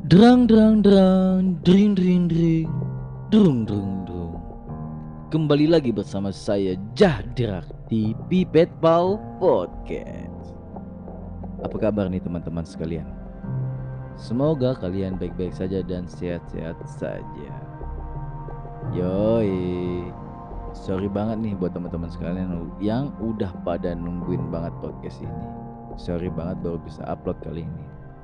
Drang drang drang, dring dring dring, drung drung drung. Kembali lagi bersama saya Jahdirak di Pipet Pau Podcast. Apa kabar nih teman-teman sekalian? Semoga kalian baik-baik saja dan sehat-sehat saja. Yoi. Sorry banget nih buat teman-teman sekalian yang udah pada nungguin banget podcast ini. Sorry banget baru bisa upload kali ini.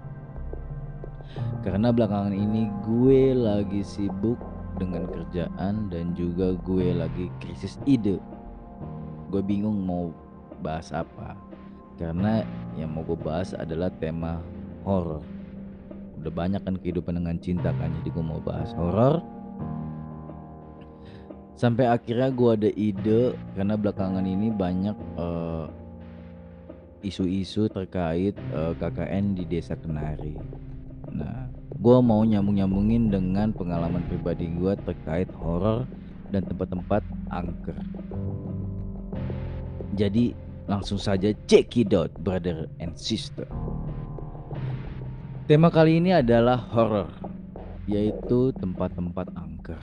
Karena belakangan ini gue lagi sibuk dengan kerjaan dan juga gue lagi krisis ide. Gue bingung mau bahas apa. Karena yang mau gue bahas adalah tema horor. Udah banyak kan kehidupan dengan cinta kan, jadi gue mau bahas horor. Sampai akhirnya gue ada ide karena belakangan ini banyak isu-isu terkait KKN di Desa Kenari. Nah, gue mau nyambungin dengan pengalaman pribadi gue terkait horor dan tempat-tempat angker. Jadi langsung saja check it out, brother and sister. Tema kali ini adalah horor, yaitu tempat-tempat angker.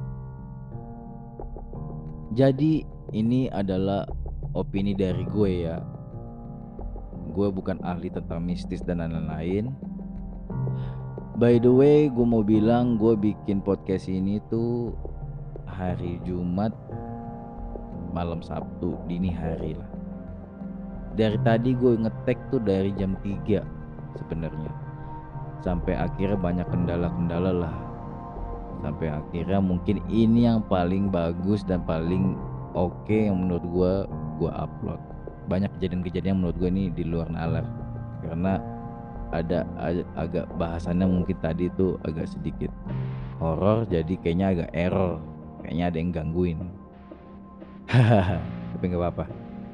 Jadi ini adalah opini dari gue ya. Gue bukan ahli tentang mistis dan lain-lain. By the way, gue mau bilang gue bikin podcast ini tuh hari Jumat malam Sabtu dini hari lah. Dari tadi gue ngetek tuh dari jam 3 sebenarnya. Sampai akhirnya banyak kendala-kendala lah. Sampai akhirnya mungkin ini yang paling bagus dan paling oke yang menurut gue upload. Banyak kejadian-kejadian menurut gue ini di luar nalar. Karena ada agak bahasannya mungkin tadi tuh agak sedikit horor, jadi kayaknya agak error, kayaknya ada yang gangguin. Hahaha, tapi nggak apa-apa.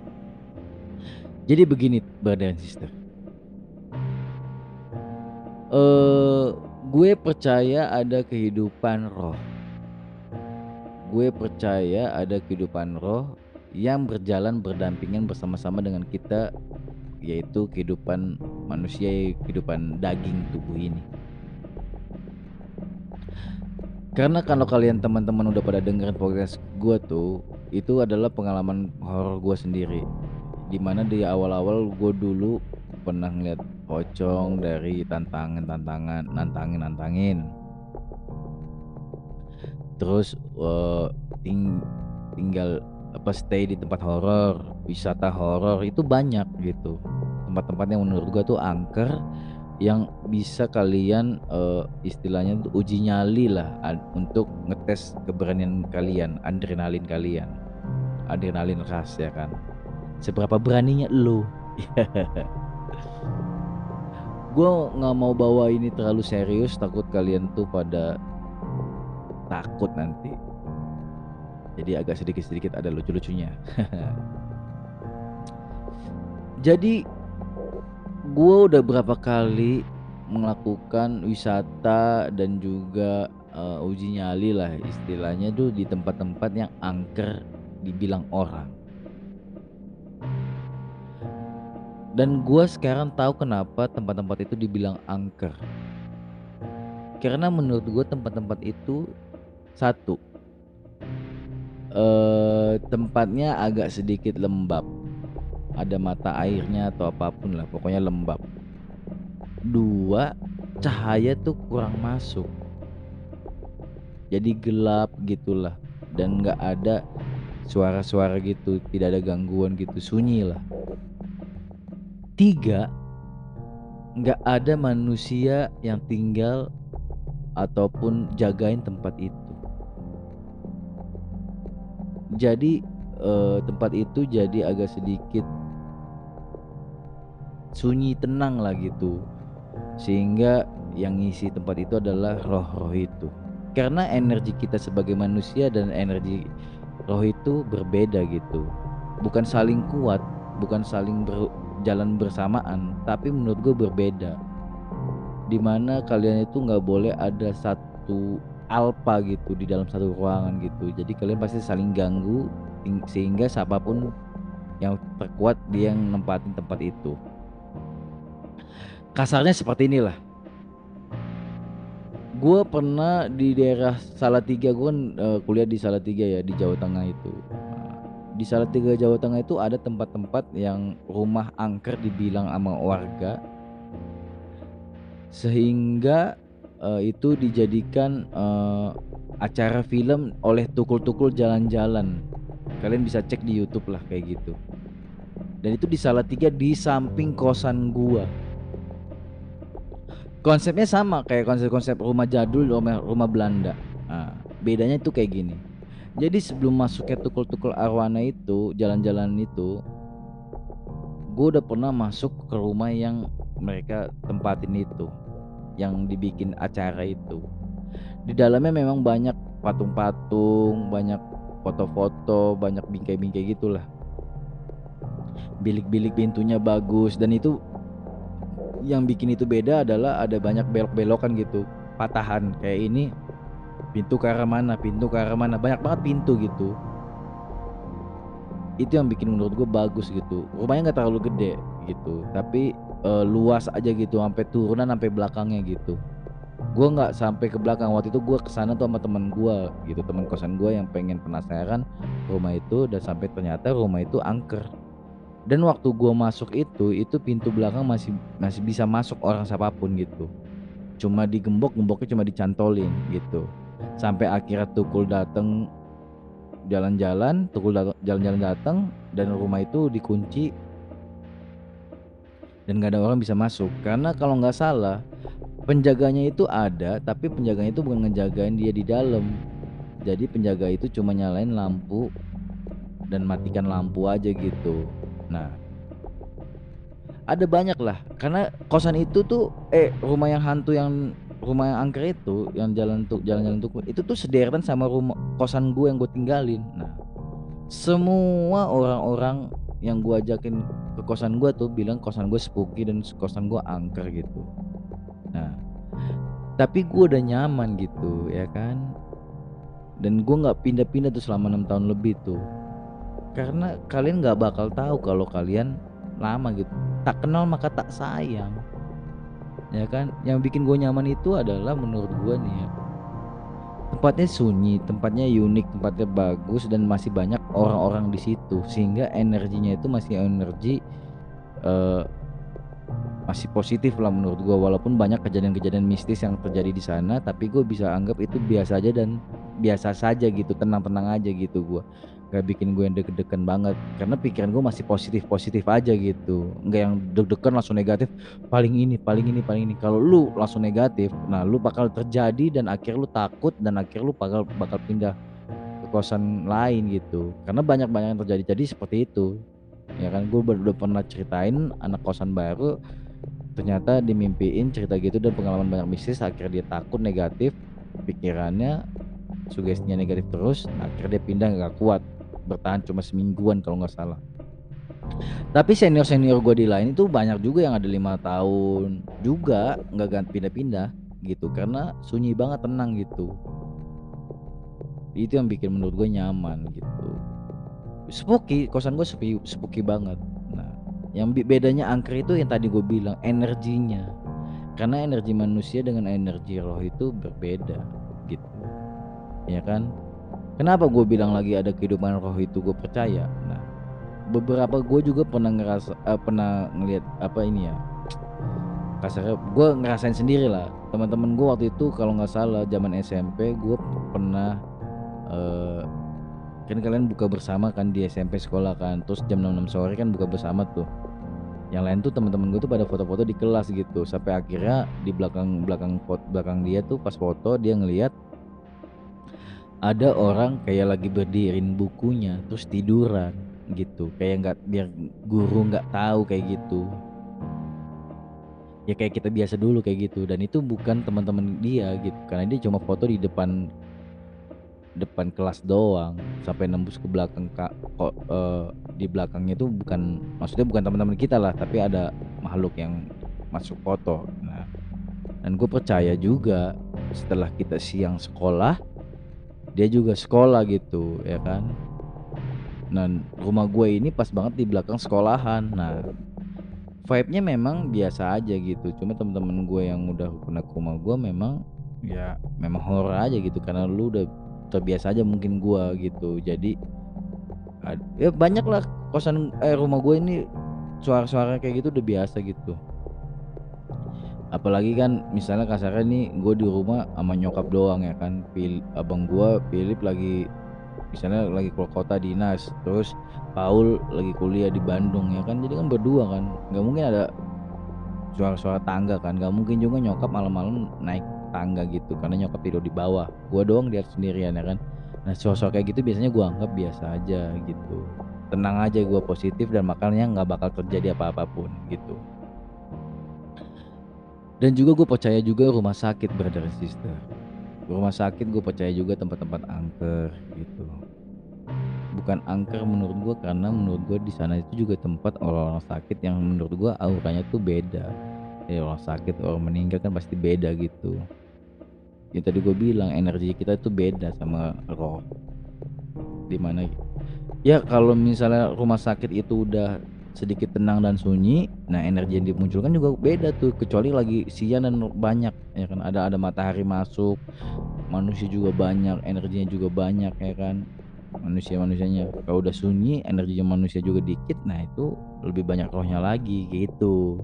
Jadi begini, brother and sister. Gue percaya ada kehidupan roh. Gue percaya ada kehidupan roh yang berjalan berdampingan bersama-sama dengan kita, yaitu kehidupan manusia, kehidupan daging tubuh ini. Karena kalau kalian teman-teman udah pada dengerin podcast gue tuh, itu adalah pengalaman horor gue sendiri. Dimana di awal-awal gue dulu pernah ngeliat pocong dari nantangin. Terus tinggal stay di tempat horor, wisata horor itu banyak gitu. Tempat-tempat yang menurut gue tuh angker, yang bisa kalian istilahnya tuh uji nyali lah untuk ngetes keberanian kalian, adrenalin khas ya kan. Seberapa beraninya lo? Gue nggak mau bawa ini terlalu serius, takut kalian tuh pada takut nanti. Jadi agak sedikit-sedikit ada lucu-lucunya. Jadi gue udah berapa kali melakukan wisata dan juga uji nyali lah istilahnya tuh di tempat-tempat yang angker dibilang orang. Dan gue sekarang tahu kenapa tempat-tempat itu dibilang angker. Karena menurut gue tempat-tempat itu satu, tempatnya agak sedikit lembab, ada mata airnya atau apapun lah, pokoknya lembab. Dua, cahaya tuh kurang masuk, jadi gelap gitulah, dan nggak ada suara-suara gitu, tidak ada gangguan gitu, sunyi lah. Tiga, nggak ada manusia yang tinggal ataupun jagain tempat itu. Jadi tempat itu jadi agak sedikit sunyi, tenang lah gitu, sehingga yang ngisi tempat itu adalah roh-roh itu. Karena energi kita sebagai manusia dan energi roh itu berbeda gitu, bukan saling kuat, bukan saling berjalan bersamaan, tapi menurut gue berbeda. Dimana kalian itu nggak boleh ada satu alpa gitu di dalam satu ruangan gitu, jadi kalian pasti saling ganggu, sehingga siapapun yang terkuat dia yang nempatin tempat itu. Kasarnya seperti inilah. Gua pernah di daerah Salatiga, gua kan, kuliah di Salatiga ya, di Jawa Tengah itu. Di Salatiga, Jawa Tengah itu ada tempat-tempat yang rumah angker dibilang sama warga, sehingga, itu dijadikan, acara film oleh Tukul-Tukul Jalan-Jalan. Kalian bisa cek di YouTube lah kayak gitu. Dan itu di Salatiga di samping kosan gua. Konsepnya sama kayak konsep-konsep rumah jadul, rumah rumah Belanda. Nah, bedanya itu kayak gini. Jadi sebelum masuknya Tukul-Tukul Arwana itu, jalan-jalan itu, gue udah pernah masuk ke rumah yang mereka tempatin itu, yang dibikin acara itu. Di dalamnya memang banyak patung-patung, banyak foto-foto, banyak bingkai-bingkai gitulah. Bilik-bilik pintunya bagus dan itu yang bikin itu beda adalah ada banyak belok-belokan gitu, patahan kayak ini pintu ke arah mana, banyak banget pintu gitu. Itu yang bikin menurut gue bagus gitu. Rumahnya nggak terlalu gede gitu, tapi luas aja gitu, sampai turunan sampai belakangnya gitu. Gue nggak sampai ke belakang, waktu itu gue kesana tuh sama temen gue gitu, temen kosan gue yang pengen penasaran rumah itu, dan sampai ternyata rumah itu angker. Dan waktu gue masuk itu pintu belakang masih masih bisa masuk orang siapapun gitu. Cuma digembok, gemboknya cuma dicantolin gitu. Sampai akhirnya Tukul dateng jalan-jalan, jalan-jalan datang dan rumah itu dikunci dan nggak ada orang bisa masuk. Karena kalau nggak salah penjaganya itu ada, tapi penjaganya itu bukan ngejagain dia di dalam. Jadi penjaga itu cuma nyalain lampu dan matikan lampu aja gitu. Nah, ada banyak lah, karena kosan itu tuh rumah yang hantu, yang rumah yang angker itu, yang jalan-jalan tuh itu tuh sederetan sama rumah kosan gue yang gue tinggalin. Nah, semua orang-orang yang gue ajakin ke kosan gue tuh bilang kosan gue spooky dan kosan gue angker gitu. Nah, tapi gue udah nyaman gitu ya kan, dan gue nggak pindah-pindah tuh selama 6 tahun lebih tuh, karena kalian nggak bakal tahu kalau kalian lama gitu. Tak kenal maka tak sayang, ya kan. Yang bikin gue nyaman itu adalah menurut gue nih ya, tempatnya sunyi, tempatnya unik, tempatnya bagus dan masih banyak orang-orang di situ, sehingga energinya itu masih energi, eee, masih positif lah menurut gua. Walaupun banyak kejadian-kejadian mistis yang terjadi di sana, tapi gue bisa anggap itu biasa aja dan biasa saja gitu, tenang-tenang aja gitu gua. Gak bikin gue yang deg-degan banget, karena pikiran gue masih positif-positif aja gitu, nggak yang deg-degan langsung negatif, paling ini paling ini paling ini. Kalau lu langsung negatif, nah lu bakal terjadi dan akhirnya lu takut dan akhirnya lu bakal bakal pindah ke kosan lain gitu, karena banyak-banyak yang terjadi. Jadi seperti itu, ya kan. Gue udah pernah ceritain anak kosan baru, ternyata dimimpiin cerita gitu dan pengalaman banyak mistis, akhirnya dia takut, negatif, pikirannya sugestinya negatif terus, akhirnya dia pindah, nggak kuat, bertahan cuma semingguan kalau nggak salah. Tapi senior-senior gue di lain itu banyak juga yang ada 5 tahun juga nggak ganti pindah-pindah gitu, karena sunyi banget, tenang gitu. Itu yang bikin menurut gue nyaman gitu. Spooky, kosan gue spooky banget. Nah, yang bedanya angker itu yang tadi gue bilang, energinya. Karena energi manusia dengan energi roh itu berbeda gitu, ya kan. Kenapa gue bilang lagi ada kehidupan roh itu gue percaya. Nah, beberapa gue juga pernah pernah ngelihat apa ini ya, kasarnya gue ngerasain sendiri lah. Teman-teman gue waktu itu kalau nggak salah zaman SMP gue pernah, eh, kan kalian buka bersama kan di SMP sekolah kan, terus jam 6 sore kan buka bersama tuh. Yang lain tuh teman-teman gue tuh pada foto-foto di kelas gitu, sampai akhirnya di belakang belakang belakang dia tuh pas foto dia ngelihat ada orang kayak lagi berdiriin bukunya terus tiduran gitu, kayak nggak, biar guru nggak tahu kayak gitu. Ya kayak kita biasa dulu kayak gitu, dan itu bukan teman-teman dia gitu, karena dia cuma foto di depan depan kelas doang, sampai nembus ke belakang kak kok, di belakangnya itu bukan, maksudnya bukan teman-teman kita lah, tapi ada makhluk yang masuk foto. Nah, dan gue percaya juga setelah kita siang sekolah, dia juga sekolah gitu ya kan. Dan rumah gue ini pas banget di belakang sekolahan. Nah, vibe-nya memang biasa aja gitu, cuma temen-temen gue yang udah pernah ke rumah gue memang ya memang horor aja gitu karena lu udah terbiasa aja mungkin gua gitu. Jadi ya banyaklah rumah gue ini suara-suara kayak gitu udah biasa gitu. Apalagi kan misalnya kasarnya nih gue di rumah sama nyokap doang ya kan, abang gue Philip lagi misalnya lagi keluar kota dinas, terus Paul lagi kuliah di Bandung ya kan, jadi kan berdua kan, nggak mungkin ada suara-suara tangga kan, nggak mungkin juga nyokap malam-malam naik tangga gitu karena nyokap tidur di bawah, gue doang di atas sendirian ya kan. Nah suara-suara kayak gitu biasanya gue anggap biasa aja gitu, tenang aja gue positif dan makanya nggak bakal terjadi apa-apapun gitu. Dan juga gue percaya juga rumah sakit brother and sister. Rumah sakit gue percaya juga tempat-tempat angker gitu. Bukan angker menurut gue karena menurut gue di sana itu juga tempat orang-orang sakit yang menurut gue auranya tuh beda. Ya orang sakit, orang meninggal kan pasti beda gitu. Yang tadi gue bilang energi kita tuh beda sama roh. Dimana ya kalau misalnya rumah sakit itu udah sedikit tenang dan sunyi, nah energi yang dimunculkan juga beda tuh kecuali lagi siang dan banyak ya kan ada matahari masuk, manusia juga banyak, energinya juga banyak ya kan. Manusia-manusianya. Kalau udah sunyi, energinya manusia juga dikit, nah itu lebih banyak rohnya lagi gitu.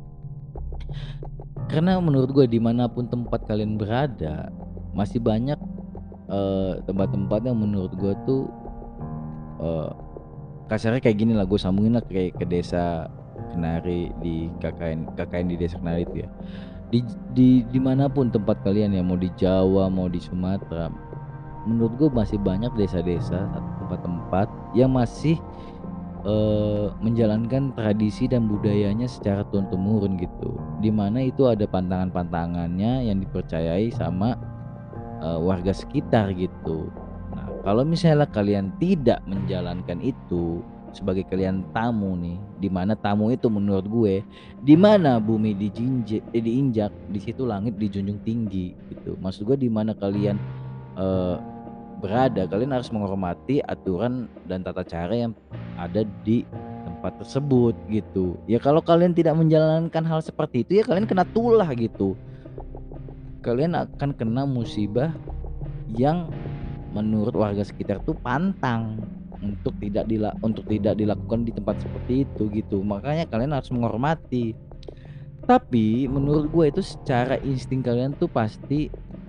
Karena menurut gue dimanapun tempat kalian berada, masih banyak tempat-tempat yang menurut gue tuh eee kasarnya kayak gini lah, gue sambungin lah kayak ke desa Kenari di KKN di desa Kenari itu ya. Dimanapun tempat kalian ya, mau di Jawa, mau di Sumatera, menurut gue masih banyak desa-desa atau tempat-tempat yang masih menjalankan tradisi dan budayanya secara turun-temurun gitu. Di mana itu ada pantangan-pantangannya yang dipercayai sama warga sekitar gitu. Nah, kalau misalnya kalian tidak menjalankan itu sebagai kalian tamu nih, di mana tamu itu menurut gue, di mana bumi diinjak, di situ langit dijunjung tinggi gitu. Maksud gue di mana kalian eee, berada, kalian harus menghormati aturan dan tata cara yang ada di tempat tersebut gitu. Ya kalau kalian tidak menjalankan hal seperti itu ya kalian kena tulah gitu. Kalian akan kena musibah yang menurut warga sekitar tuh pantang untuk tidak dilakukan di tempat seperti itu gitu. Makanya kalian harus menghormati. Tapi menurut gue itu secara insting kalian tuh pasti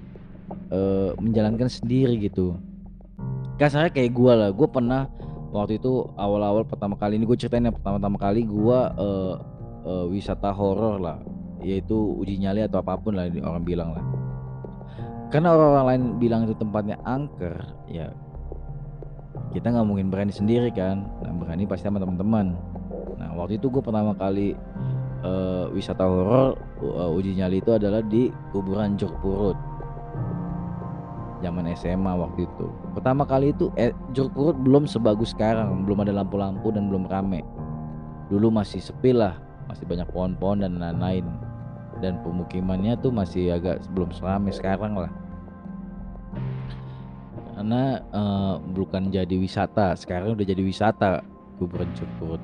menjalankan sendiri gitu. Kasarnya kayak gue lah, gue pernah waktu itu awal-awal pertama kali ini gue ceritain yang pertama-tama kali gue wisata horor lah, yaitu uji nyali atau apapun lah orang bilang lah. Karena orang-orang lain bilang itu tempatnya angker, ya kita nggak mungkin berani sendiri kan, nah berani pasti sama teman-teman. Nah waktu itu gue pertama kali wisata horor, uji nyali itu adalah di kuburan Jok Purut, zaman SMA waktu itu. Pertama kali itu Jok Purut belum sebagus sekarang, belum ada lampu-lampu dan belum rame. Dulu masih sepi lah, masih banyak pohon-pohon dan lain-lain. Dan pemukimannya tuh masih agak belum seramai sekarang lah. Karena bukan jadi wisata, sekarang udah jadi wisata kuburan Jok Purut.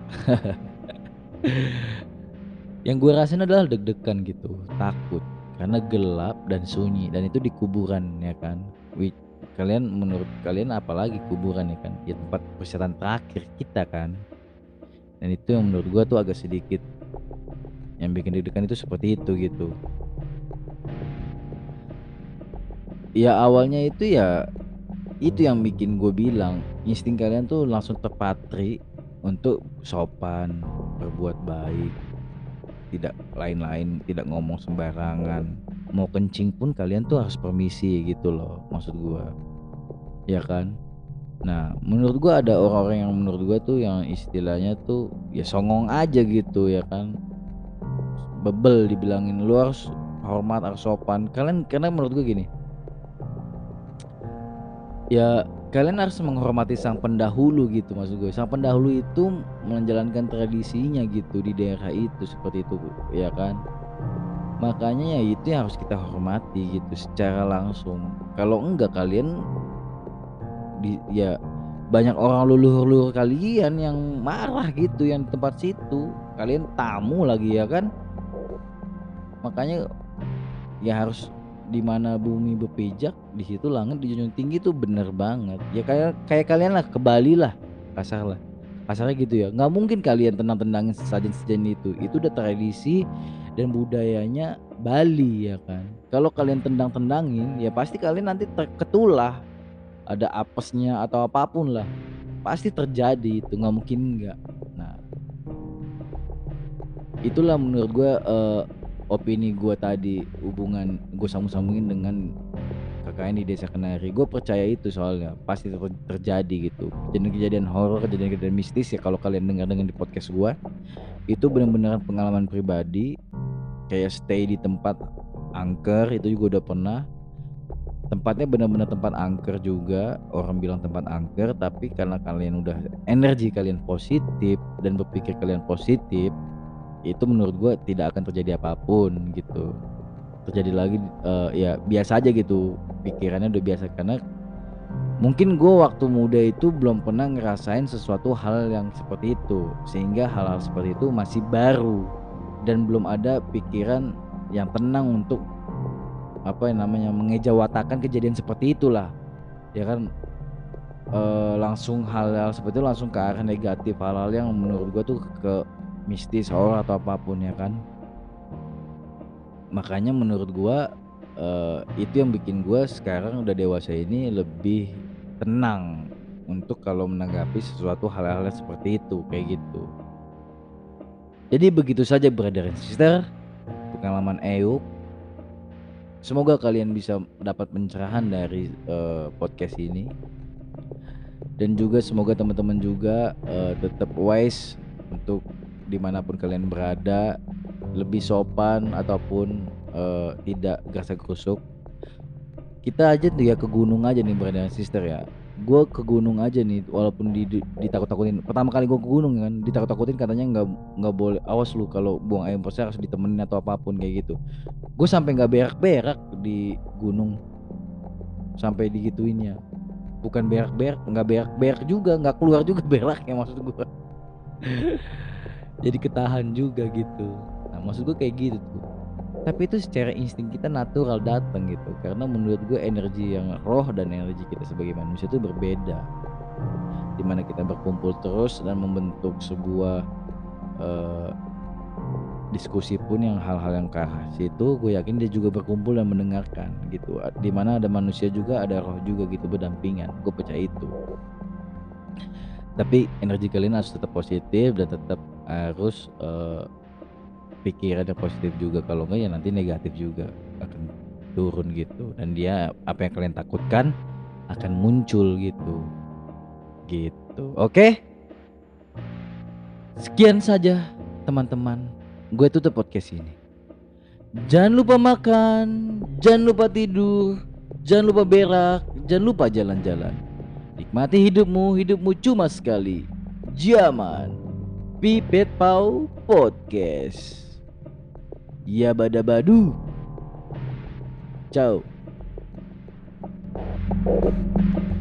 Yang gue rasain adalah deg-degan gitu, takut karena gelap dan sunyi dan itu di kuburan ya kan. Kalian menurut kalian apalagi kuburan ya kan, ya tempat peristirahatan terakhir kita kan. Dan itu yang menurut gua tuh agak sedikit yang bikin deg-degan itu seperti itu gitu. Ya awalnya itu yang bikin gue bilang insting kalian tuh langsung terpatri untuk sopan, berbuat baik, tidak lain-lain, tidak ngomong sembarangan. Mau kencing pun kalian tuh harus permisi gitu loh maksud gua, ya kan? Nah, menurut gua ada orang-orang yang menurut gua tuh yang istilahnya tuh ya songong aja gitu ya kan. Bebel dibilangin lu harus hormat, harus sopan. Karena menurut gua gini, ya kalian harus menghormati sang pendahulu gitu maksud gue. Sang pendahulu itu menjalankan tradisinya gitu di daerah itu seperti itu ya kan. Makanya ya itu yang harus kita hormati gitu secara langsung. Kalau enggak kalian ya banyak orang leluhur-leluhur kalian yang marah gitu yang di tempat situ. Kalian tamu lagi ya kan. Makanya ya harus di mana bumi berpijak, di situ langit dijunjung tinggi tuh bener banget. Ya kayak kalian lah ke Bali lah, kasarnya gitu ya. Nggak mungkin kalian tendang-tendangin sesajen-sesajen itu. Itu udah tradisi dan budayanya Bali ya kan. Kalau kalian tendang-tendangin, ya pasti kalian nanti ketulah. Ada apesnya atau apapun lah, pasti terjadi itu, nggak mungkin enggak. Nah, itulah menurut gue opini gue tadi, hubungan gue sambung-sambungin dengan KKN di Desa Kenari. Gue percaya itu soalnya pasti terjadi gitu. Kejadian-kejadian horor, kejadian-kejadian mistis ya kalau kalian dengar di podcast gue, itu benar-benar pengalaman pribadi. Kayak stay di tempat angker itu juga udah pernah. Tempatnya benar-benar tempat angker juga, orang bilang tempat angker, tapi karena kalian udah energi kalian positif dan berpikir kalian positif, itu menurut gue tidak akan terjadi apapun gitu. Terjadi lagi ya biasa aja gitu, pikirannya udah biasa. Karena mungkin gue waktu muda itu belum pernah ngerasain sesuatu hal yang seperti itu, sehingga hal-hal seperti itu masih baru dan belum ada pikiran yang tenang untuk mengejawatakan kejadian seperti itulah, ya kan. Langsung hal-hal seperti itu langsung ke arah negatif, hal-hal yang menurut gua tuh ke mistis, horor atau apapun ya kan. Makanya menurut gua itu yang bikin gua sekarang udah dewasa ini lebih tenang untuk kalau menanggapi sesuatu hal-hal seperti itu, kayak gitu. Jadi begitu saja brother and sister, pengalaman Euk. Semoga kalian bisa dapat pencerahan dari podcast ini, dan juga semoga teman-teman juga tetap wise untuk dimanapun kalian berada, lebih sopan ataupun tidak gerasa gerusuk. Kita aja tuh ya ke gunung aja nih brother dan sister ya. Gue ke gunung aja nih walaupun ditakut-takutin. Pertama kali gue ke gunung kan ditakut-takutin, katanya nggak boleh, awas lu kalau buang air besar harus ditemenin atau apapun kayak gitu. Gue sampai nggak berak-berak di gunung, sampai digituinnya. Bukan berak-berak, nggak berak-berak juga, nggak keluar juga beraknya maksud gue. Jadi ketahan juga gitu. Nah maksud gue kayak gitu tuh. Tapi itu secara insting kita natural datang gitu. Karena menurut gue energi yang roh dan energi kita sebagai manusia itu berbeda. Dimana kita berkumpul terus dan membentuk sebuah diskusi pun yang hal-hal yang ke arah situ, gue yakin dia juga berkumpul dan mendengarkan gitu. Dimana ada manusia juga, ada roh juga gitu berdampingan. Gue percaya itu. Tapi energi kalian harus tetap positif dan tetap harus pikiran yang positif juga. Kalau enggak ya nanti negatif juga akan turun gitu. Dan dia apa yang kalian takutkan akan muncul gitu. Oke? Sekian saja teman-teman. Gue tutup podcast ini. Jangan lupa makan, jangan lupa tidur, jangan lupa berak, jangan lupa jalan-jalan. Nikmati hidupmu, hidupmu cuma sekali. Zaman Pipet Pau Podcast. Ya badabadu. Ciao.